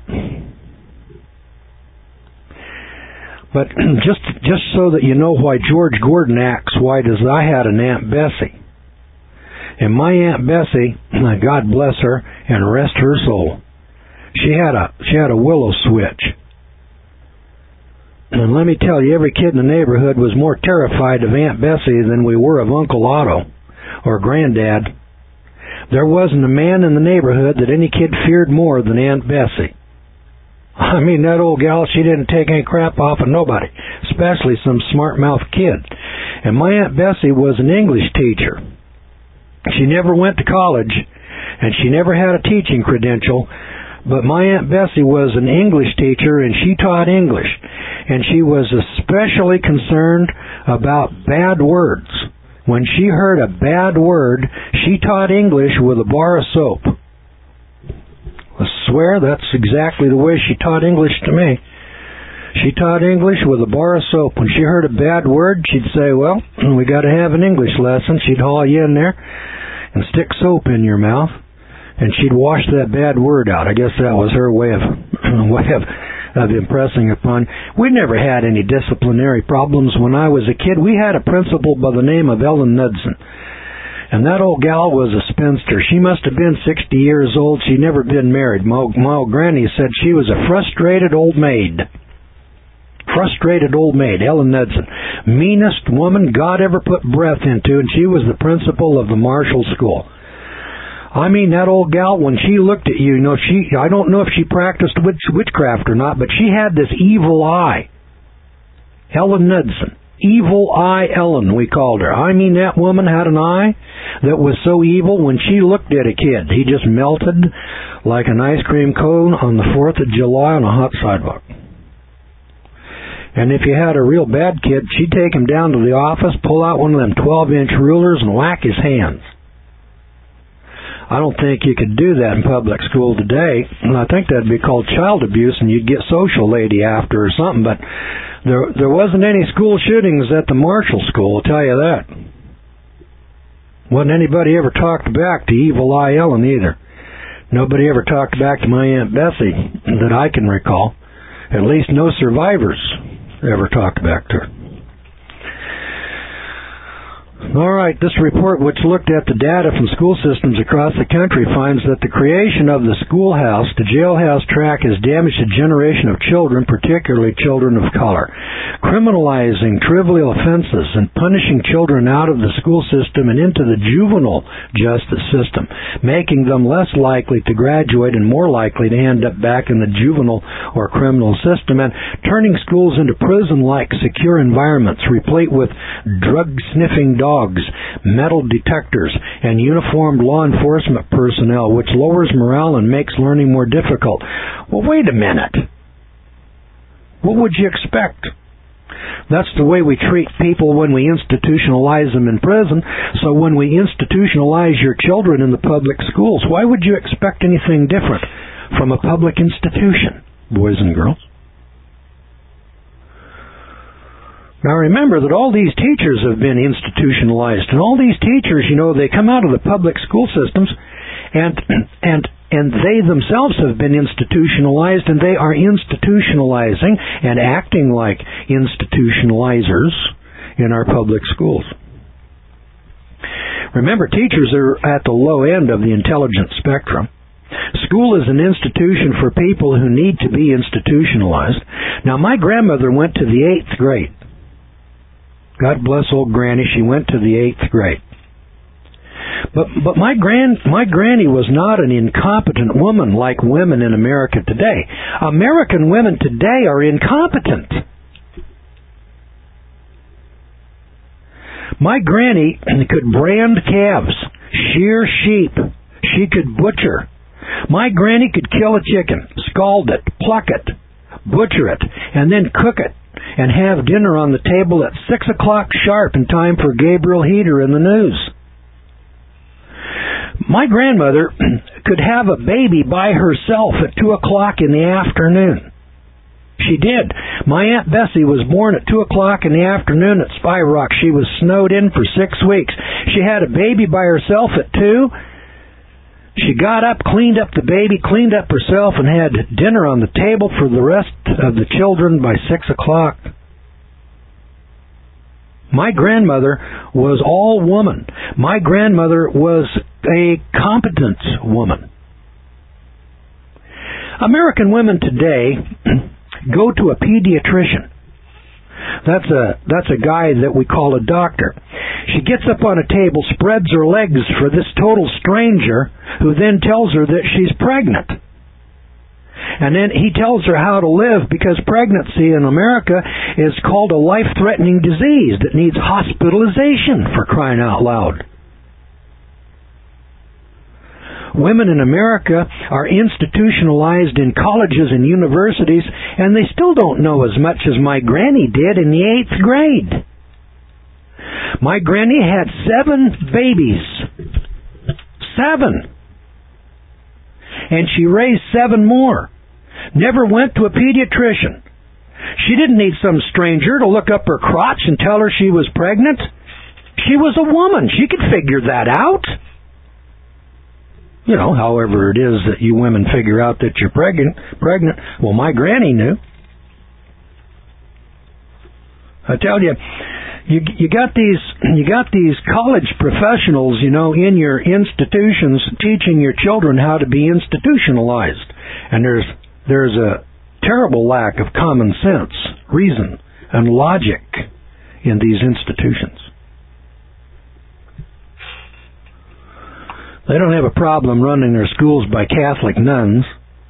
But just just so that you know why George Gordon acts white, as I had an Aunt Bessie. And my Aunt Bessie, God bless her and rest her soul, she had a she had a willow switch. And let me tell you, every kid in the neighborhood was more terrified of Aunt Bessie than we were of Uncle Otto or Granddad. There wasn't a man in the neighborhood that any kid feared more than Aunt Bessie. I mean, that old gal, she didn't take any crap off of nobody, especially some smart-mouthed kid. And my Aunt Bessie was an English teacher. She never went to college, and she never had a teaching credential, but my Aunt Bessie was an English teacher, and she taught English. And she was especially concerned about bad words. When she heard a bad word, she taught English with a bar of soap. I swear that's exactly the way she taught English to me. She taught English with a bar of soap. When she heard a bad word, she'd say, well, we got to have an English lesson. She'd haul you in there and stick soap in your mouth, and she'd wash that bad word out. I guess that was her way of way of, of impressing upon. We never had any disciplinary problems when I was a kid. We had a principal by the name of Ellen Knudsen. And that old gal was a spinster. She must have been sixty years old. She'd never been married. My, my old granny said she was a frustrated old maid. Frustrated old maid, Ellen Knudsen. Meanest woman God ever put breath into, and she was the principal of the Marshall School. I mean, that old gal, when she looked at you, you know, she, I don't know if she practiced witch, witchcraft or not, but she had this evil eye. Ellen Knudsen. Evil Eye Ellen, we called her. I mean, that woman had an eye that was so evil when she looked at a kid, he just melted like an ice cream cone on the fourth of July on a hot sidewalk. And if you had a real bad kid, she'd take him down to the office, pull out one of them twelve-inch rulers, and whack his hands. I don't think you could do that in public school today. I think that'd be called child abuse, and you'd get social lady after or something, but There there wasn't any school shootings at the Marshall School, I'll tell you that. Wasn't anybody ever talked back to Evil Eye Ellen either. Nobody ever talked back to my Aunt Bessie that I can recall. At least no survivors. ever talked back to her. All right, this report, which looked at the data from school systems across the country, finds that the creation of the schoolhouse to jailhouse track has damaged a generation of children, particularly children of color. Criminalizing trivial offenses and punishing children out of the school system and into the juvenile justice system, making them less likely to graduate and more likely to end up back in the juvenile or criminal system, and turning schools into prison-like secure environments replete with drug-sniffing dogs, dogs, metal detectors, and uniformed law enforcement personnel, which lowers morale and makes learning more difficult. Well, wait a minute. What would you expect? That's the way we treat people when we institutionalize them in prison. So when we institutionalize your children in the public schools, why would you expect anything different from a public institution, boys and girls? Now remember that all these teachers have been institutionalized, and all these teachers, you know, they come out of the public school systems, and and and they themselves have been institutionalized, and they are institutionalizing and acting like institutionalizers in our public schools. Remember, teachers are at the low end of the intelligence spectrum. School is an institution for people who need to be institutionalized. Now, my grandmother went to the eighth grade. God bless old Granny, she went to the eighth grade. But but my grand my granny was not an incompetent woman like women in America today. American women today are incompetent. My granny could brand calves, shear sheep. She could butcher. My granny could kill a chicken, scald it, pluck it, butcher it, and then cook it, and have dinner on the table at six o'clock sharp in time for Gabriel Heater in the news. My grandmother could have a baby by herself at two o'clock in the afternoon. She did. My Aunt Bessie was born at two o'clock in the afternoon at Spy Rock. She was snowed in for six weeks. She had a baby by herself at two. She got up, cleaned up the baby, cleaned up herself, and had dinner on the table for the rest of the children by six o'clock. My grandmother was all woman. My grandmother was a competent woman. American women today go to a pediatrician. That's a that's a guy that we call a doctor. She gets up on a table, spreads her legs for this total stranger, who then tells her that she's pregnant. And then he tells her how to live, because pregnancy in America is called a life-threatening disease that needs hospitalization, for crying out loud. Women in America are institutionalized in colleges and universities, and they still don't know as much as my granny did in the eighth grade. My granny had seven babies. Seven. And she raised seven more. Never went to a pediatrician. She didn't need some stranger to look up her crotch and tell her she was pregnant. She was a woman. She could figure that out. You know, however it is that you women figure out that you're pregnant. Pregnant. Well, my granny knew. I tell you, you you got these you got these college professionals, you know, in your institutions teaching your children how to be institutionalized, and there's there's a terrible lack of common sense, reason, and logic in these institutions. They don't have a problem running their schools by Catholic nuns.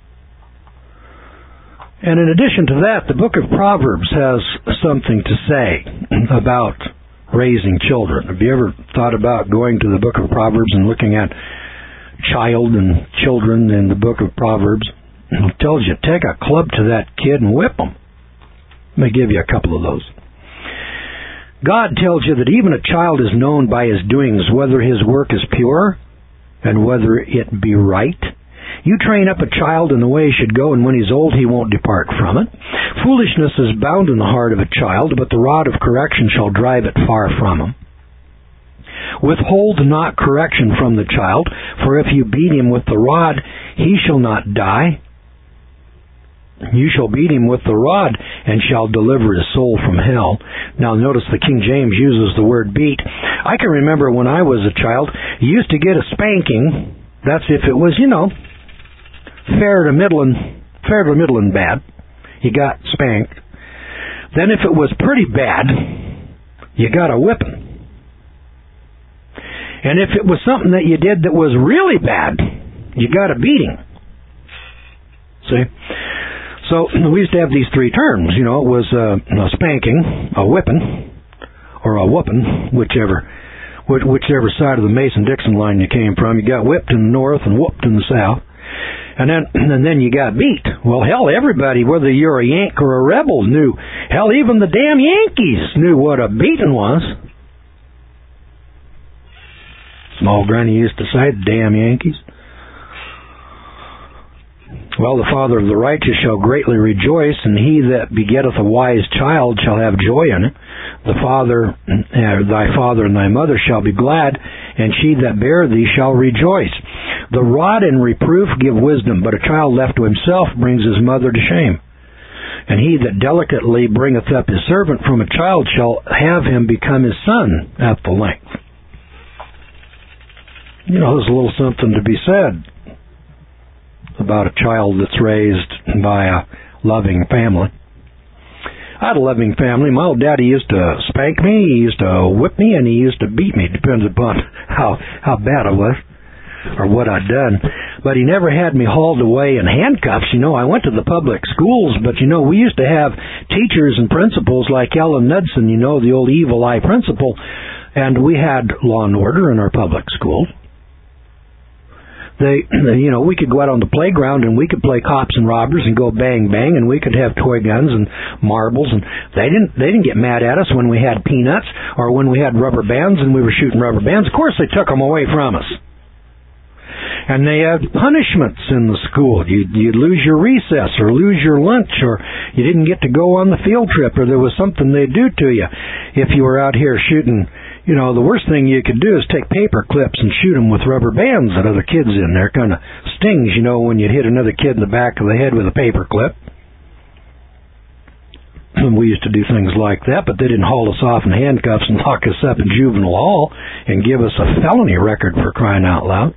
And in addition to that, the book of Proverbs has something to say about raising children. Have you ever thought about going to the book of Proverbs and looking at child and children in the book of Proverbs? It tells you, take a club to that kid and whip them. Let me give you a couple of those. God tells you that even a child is known by his doings, whether his work is pure and whether it be right. You train up a child in the way he should go, and when he's old, he won't depart from it. Foolishness is bound in the heart of a child, but the rod of correction shall drive it far from him. Withhold not correction from the child, for if you beat him with the rod, he shall not die. You shall beat him with the rod, and shall deliver his soul from hell. Now notice the King James uses the word beat. I can remember when I was a child, you used to get a spanking. That's if it was, you know, fair to middling, fair to middling bad. You got spanked. Then if it was pretty bad, you got a whipping. And if it was something that you did that was really bad, you got a beating. See? So we used to have these three terms. You know, it was uh, a spanking, a whipping, or a whooping, whichever whichever side of the Mason-Dixon line you came from. You got whipped in the north and whooped in the south. And then and then you got beat. Well, hell, everybody, whether you're a Yank or a rebel, knew. Hell, even the damn Yankees knew what a beating was. Small Granny used to say, damn Yankees. Well, the father of the righteous shall greatly rejoice, and he that begetteth a wise child shall have joy in it. The father, uh, thy father and thy mother shall be glad, and she that bare thee shall rejoice. The rod and reproof give wisdom, but a child left to himself brings his mother to shame. And he that delicately bringeth up his servant from a child shall have him become his son at the length. You know, there's a little something to be said about a child that's raised by a loving family. I had a loving family. My old daddy used to spank me, he used to whip me, and he used to beat me. Depends upon how how bad I was or what I'd done. But he never had me hauled away in handcuffs. You know, I went to the public schools, but, you know, we used to have teachers and principals like Ellen Knudsen, you know, the old evil eye principal, and we had law and order in our public schools. They, you know, we could go out on the playground and we could play cops and robbers and go bang bang, and we could have toy guns and marbles, and they didn't they didn't get mad at us when we had peanuts or when we had rubber bands and we were shooting rubber bands. Of course, they took them away from us. And they had punishments in the school. You'd, you'd lose your recess or lose your lunch, or you didn't get to go on the field trip, or there was something they'd do to you if you were out here shooting. You know, the worst thing you could do is take paper clips and shoot them with rubber bands at other kids in there. Kind of stings, you know, when you hit another kid in the back of the head with a paper clip. And we used to do things like that, but they didn't haul us off in handcuffs and lock us up in juvenile hall and give us a felony record for crying out loud.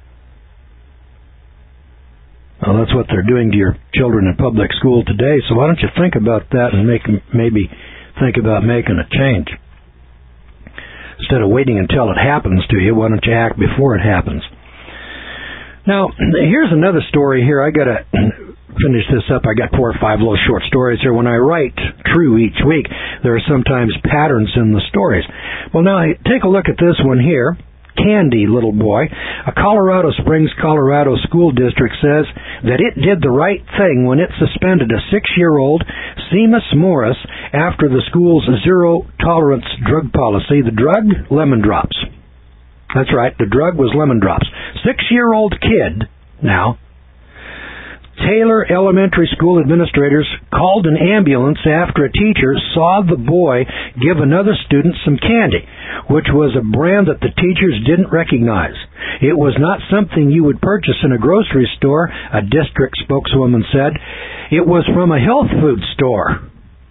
Well, that's what they're doing to your children in public school today, so why don't you think about that and make maybe think about making a change? Instead of waiting until it happens to you, why don't you act before it happens? Now, here's another story here. I got to finish this up. I got four or five little short stories here. When I write true each week, there are sometimes patterns in the stories. Well, now, take a look at this one here. Candy, little boy. A Colorado Springs, Colorado school district says that it did the right thing when it suspended a six-year-old Seamus Morris after the school's zero-tolerance drug policy. The drug? Lemon drops. That's right, the drug was lemon drops. Six-year-old kid, now, Taylor Elementary School administrators called an ambulance after a teacher saw the boy give another student some candy, which was a brand that the teachers didn't recognize. It was not something you would purchase in a grocery store, a district spokeswoman said. It was from a health food store.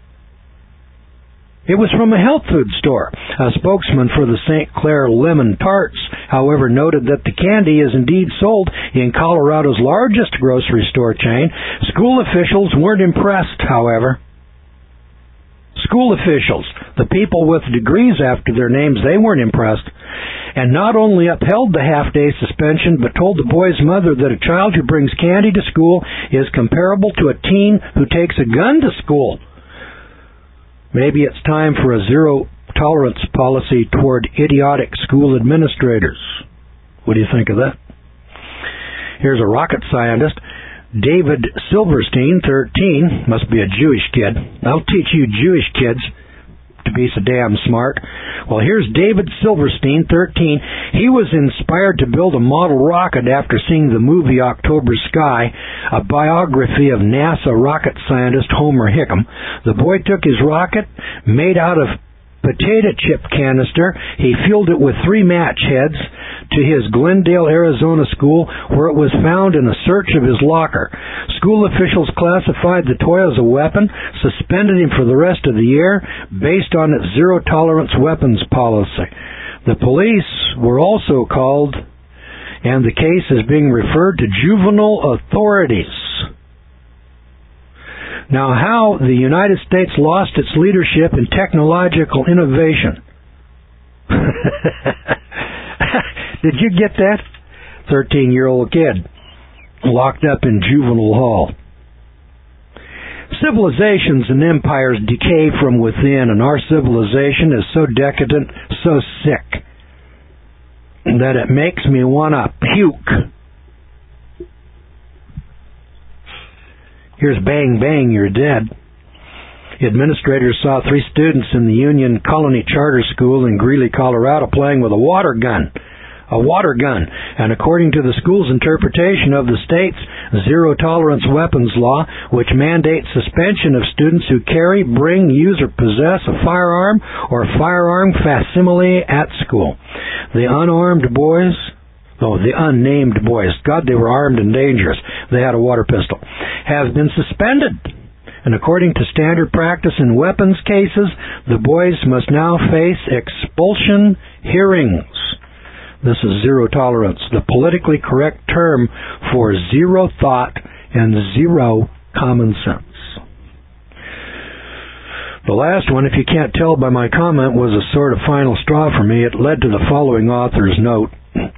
It was from a health food store. A spokesman for the Saint Clair Lemon Tarts, however, noted that the candy is indeed sold in Colorado's largest grocery store chain. School officials weren't impressed, however. School officials, the people with degrees after their names, they weren't impressed, and not only upheld the half-day suspension, but told the boy's mother that a child who brings candy to school is comparable to a teen who takes a gun to school. Maybe it's time for a zero-tolerance policy toward idiotic school administrators. What do you think of that? Here's a rocket scientist, David Silverstein, thirteen, must be a Jewish kid. I'll teach you Jewish kids to be so damn smart. Well, here's David Silverstein, thirteen. He was inspired to build a model rocket after seeing the movie October Sky, a biography of NASA rocket scientist Homer Hickam. The boy took his rocket, made out of potato chip canister. He fueled it with three match heads to his Glendale, Arizona school, where it was found in a search of his locker. School officials classified the toy as a weapon, suspended him for the rest of the year based on its zero-tolerance weapons policy. The police were also called, and the case is being referred to juvenile authorities. Now, how the United States lost its leadership in technological innovation. Did you get that? thirteen-year-old kid locked up in juvenile hall. Civilizations and empires decay from within, and our civilization is so decadent, so sick, that it makes me want to puke. Here's bang, bang, you're dead. Administrators saw three students in the Union Colony Charter School in Greeley, Colorado, playing with a water gun. A water gun. And according to the school's interpretation of the state's zero-tolerance weapons law, which mandates suspension of students who carry, bring, use, or possess a firearm or firearm facsimile at school. The unarmed boys... Oh, the unnamed boys. God, they were armed and dangerous. They had a water pistol. Have been suspended. And according to standard practice in weapons cases, the boys must now face expulsion hearings. This is zero tolerance, the politically correct term for zero thought and zero common sense. The last one, if you can't tell by my comment, was a sort of final straw for me. It led to the following author's note.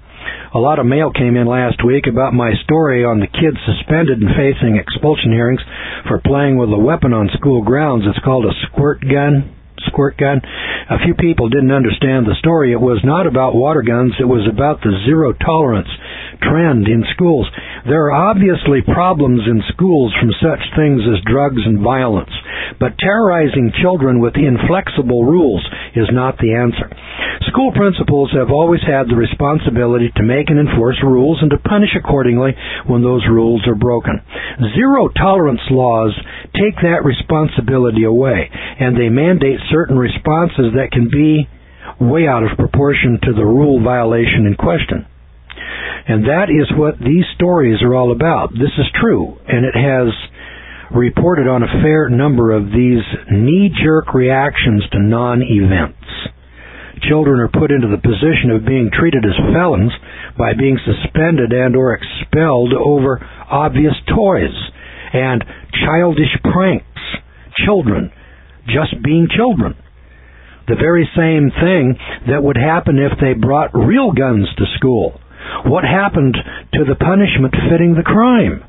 A lot of mail came in last week about my story on the kids suspended and facing expulsion hearings for playing with a weapon on school grounds. It's called a squirt gun. Squirt gun. A few people didn't understand the story. It was not about water guns. It was about the zero tolerance trend in schools. There are obviously problems in schools from such things as drugs and violence, but terrorizing children with inflexible rules is not the answer. School principals have always had the responsibility to make and enforce rules and to punish accordingly when those rules are broken. Zero tolerance laws take that responsibility away, and they mandate certain responses that can be way out of proportion to the rule violation in question. And that is what these stories are all about. This is true, and it has reported on a fair number of these knee-jerk reactions to non-events. Children are put into the position of being treated as felons by being suspended and or expelled over obvious toys and childish pranks. Children just being children. The very same thing that would happen if they brought real guns to school. What happened to the punishment fitting the crime?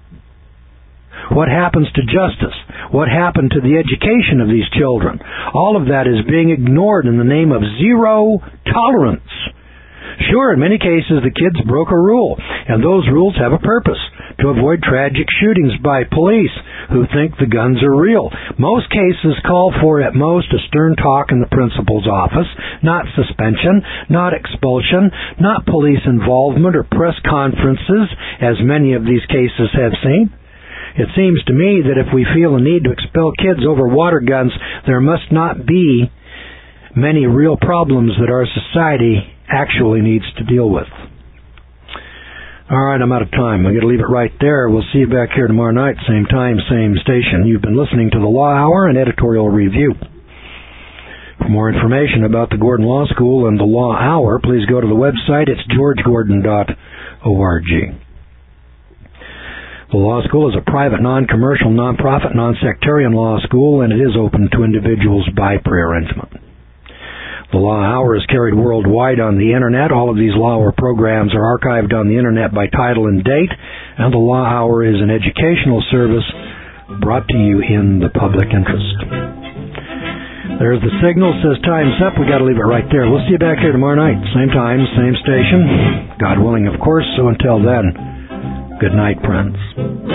What happens to justice? What happened to the education of these children? All of that is being ignored in the name of zero tolerance. Sure, in many cases the kids broke a rule, and those rules have a purpose, to avoid tragic shootings by police who think the guns are real. Most cases call for at most a stern talk in the principal's office, not suspension, not expulsion, not police involvement or press conferences, as many of these cases have seen. It seems to me that if we feel a need to expel kids over water guns, there must not be many real problems that our society actually needs to deal with. All right, I'm out of time. I'm going to leave it right there. We'll see you back here tomorrow night, same time, same station. You've been listening to the Law Hour and Editorial Review. For more information about the Gordon Law School and the Law Hour, please go to the website. It's george gordon dot org. The law school is a private, non-commercial, non-profit, non-sectarian law school, and it is open to individuals by pre-arrangement. The Law Hour is carried worldwide on the Internet. All of these Law Hour programs are archived on the Internet by title and date, and the Law Hour is an educational service brought to you in the public interest. There's the signal. Says time's up. We got to leave it right there. We'll see you back here tomorrow night. Same time, same station. God willing, of course. So until then, good night, friends.